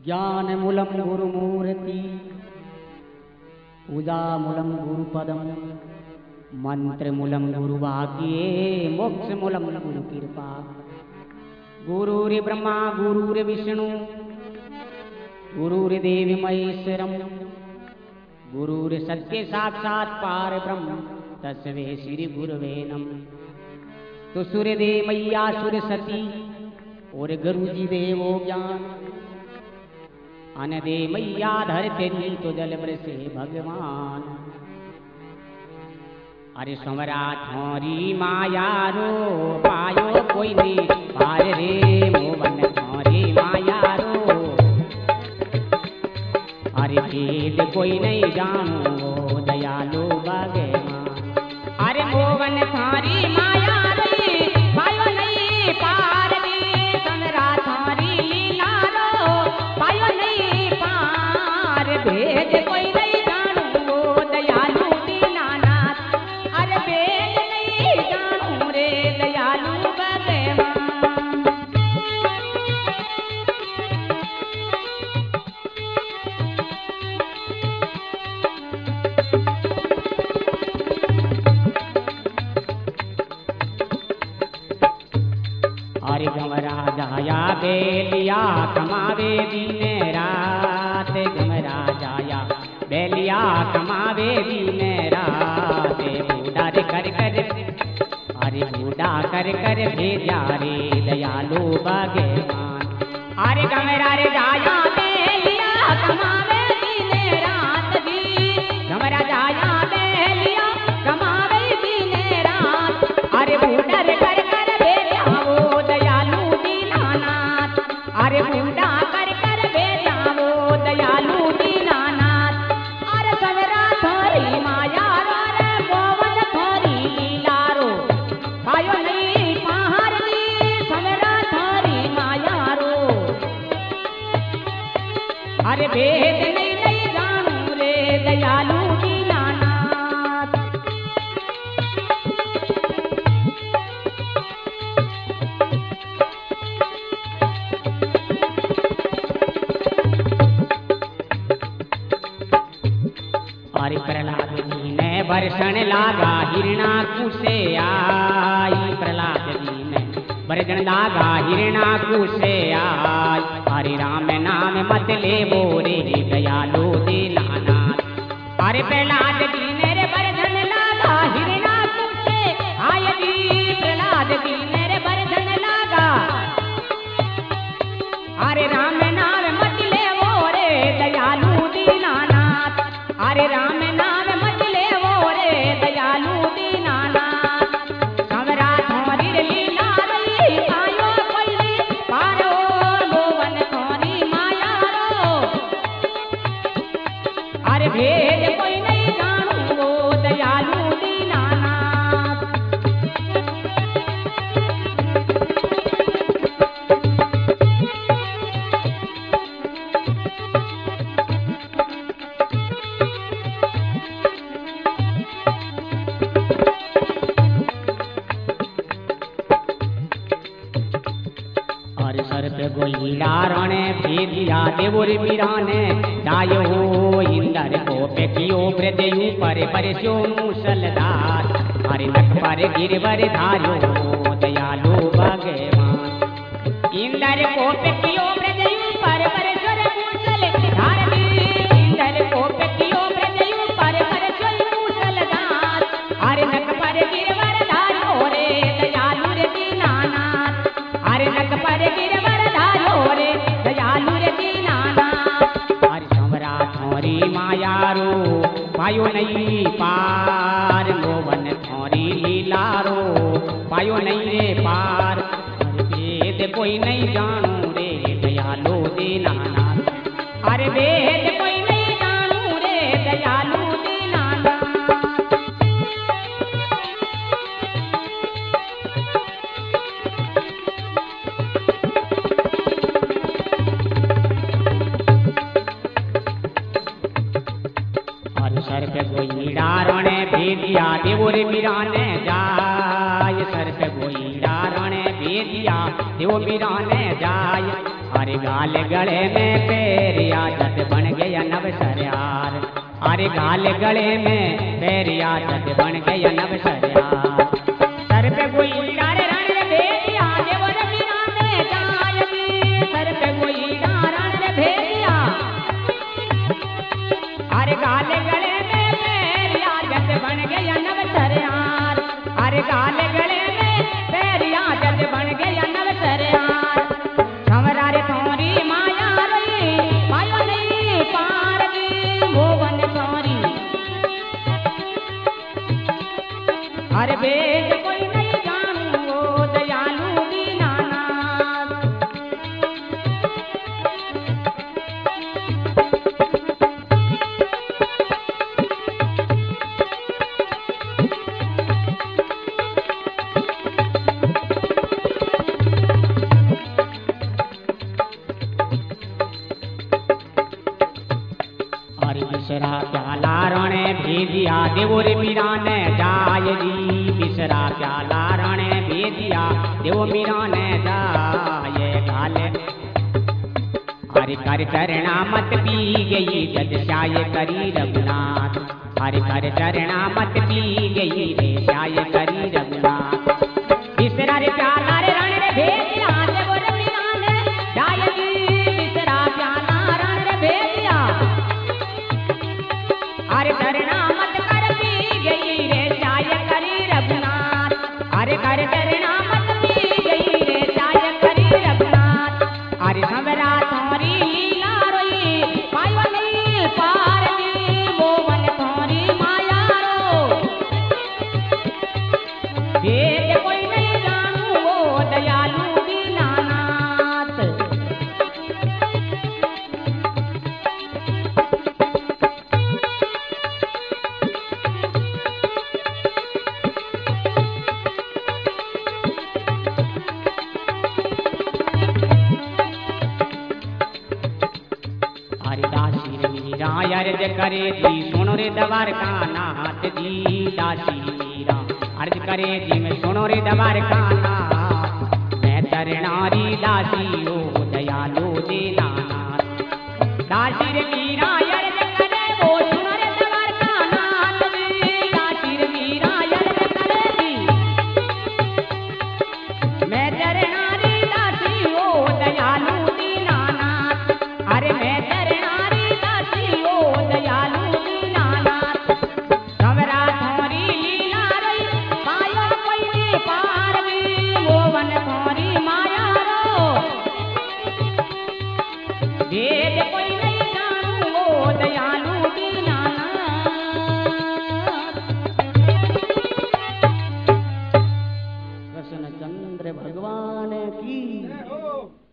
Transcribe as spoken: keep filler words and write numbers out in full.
ज्ञान मूलम गुरुमूर्ति पूजा मूलम गुरुपदम मंत्र मूलम गुरुवाक्ये मोक्ष मूलम गुरु कृपा। गुरुर् ब्रह्मा गुरुर् विष्णु गुरुर् देवी महेश्वरम गुरुर् सत्य साक्षात् पार ब्रह्म तस्मै श्री गुरुवे नमः। तो सूर्य दे मैया सूर्य सती और गुरु जी देवो ज्ञान अन दे मैया धरते नी तो जल बरसे भगवान। अरे समरा थोरी माया रो पायो कोई नहीं पार रे मोवन थोरी माया रो। अरे भेद कोई नहीं जानो दयालु भगवान। अरे मोवन थारी माया रे पायो नहीं पार रे समरा थारी लीला रो पायो नहीं पार। भेद कोई नहीं जानो दयालु दीनानाथ। अरे भेद नहीं जानो रे दयालु भगवान। अरे गमरा जाया बेलिया कमावे दिन रात। गमरा जाया बेलिया कमावे दिन रात। बूढ़ा रे कर कर अरे बूढ़ा कर कर भेजा रे दयालु भगवान। अरे गमरा रे जाया बेलिया कमावे दिन रात जी। गमरा जाया बेलिया कमावे दिन रात। अरे बूढ़ा रे कर कर भेजा वो दयालु दीनानाथ। अरे बूढ़ा कर कर भेजा वो दयालु दीनानाथ। अरे समरा थारी माया रो रे मोवन थारी लीला रो पायो नहीं पार नी समरा थारी माया रो। अरे भेद नहीं नहीं जानू रे दयालु दीनानाथ। अरे प्रहलाद जी ने बरसन लागा हिरणाकू से आई। प्रहलाद जी ने बरसन लागा हिरणाकू से आई। हरे राम नाम मत ले बोरे दयालु दीनानाथ। अरे प्रहलाद जी ने रे बरसन लागा हिरणाकू से आय जी। प्रहलाद जी ने रे बरसन लागा अरे राम नाम मत ले बोरे दयालु दीनानाथ। अरे राम नाम मत ले वो रे दयालु दीनानाथ। समरा थारी लीला रही आयो कोई नहीं पारो मोवन थारी माया रो। अरे भेद कोई नहीं जानू वो दयालु दीनानाथ। अरे सर पे गोईड़ा रणे भेदिया देवोर मीराने दायो हो इंदर को पेकियो ब्रदेयु पर परस्यो मूसलधार। अरे नख पर गिरवर धार्यो दयालु भगवान। इंदर को पेकियो ब्रदेयु पर परस्वर मूसलधार। इंदर को पेकियो ब्रदेयु पर परस्वर मूसलधार। अरे नख पर गिरवर धार्यो रे दयालु रे दीनानाथ। अरे नख पर गिरवर धार्यो रे दयालु रे दीनानाथ। अरे समरा थोरी माया रो पायो नहीं पार मोवन थोरी लीला रो पायो नहीं रे पार। अरे भेद कोई नहीं जानू रे दयालु दीनानाथ। अरे भेद कोई नहीं जानू रे दयालु दीनानाथ। सर पे गोईड़ा रणे भेदिया देवोर मीराने जाय। सर पे गोईड़ा रणे भेदिया देवो मीराने जाय। अरे गाल गले में पैरिया जद बन गया नवसरियार, अरे गाल गले में पैरिया जद बन गया नवसरियार। सर पे कोई डारे रण रे भेदिया देवर मीरा ने जाय दी, सर पे कोई डारण रे भेदिया, अरे गाल गले में पैरिया जद बन गया नवसरियार, अरे गाल गले में पैरिया जद बन गया नवसरियार। छमरा रे थोरी माया रही पायो नहीं पार दी मोवन थोरी, अरे बेद कोई नहीं जानू वो दयालु दीनानाथ। अरे बिसरा प्याला रणे भेदिया देवो रे मीरा ने जाय जी, बिसरा प्याला रणे भेदिया देवो मीरा ने जाय। गाल हरि कर चरणा मत पी गई जद श्याय करी रघुनाथ, हरि कर चरणा मत पी गई रे श्याय करी रघुनाथ। बिसरा रे प्याला रे रण रे भेदिया देवो रे मीरा ने जाय जी, बिसरा प्याला रण रे भेदिया, अरे चरणा मत कर पी गई रे श्याय करी रघुनाथ, अरे कर चरणा मत पी गई रे श्याय करी रघुनाथ। अरे सबरा थोरी लीला रोई पायो नहीं पार दी मोवन थोरी माया रो, भेद कोई नहीं जानू वो दयालु दीनानाथ। दासी रे मीरा अर्ज करे जी सुनो रे द्वारका नाथ जी, दासी मीरा अर्ज करे जी मैं सुनो रे द्वारका नाथ। मैं तरनारी दासी ओ दयालु दीनानाथ, दासी रे मीरा अर्ज करे वो सुनो रे द्वारका नाथ जी, दासी रे मीरा अर्ज करे जी मैं तरनारी दासी ओ दयालु दीनानाथ, अरे मैं भेद कोई नहीं जानू वो दयालु दीनानाथ। कृष्ण चंद्र भगवान की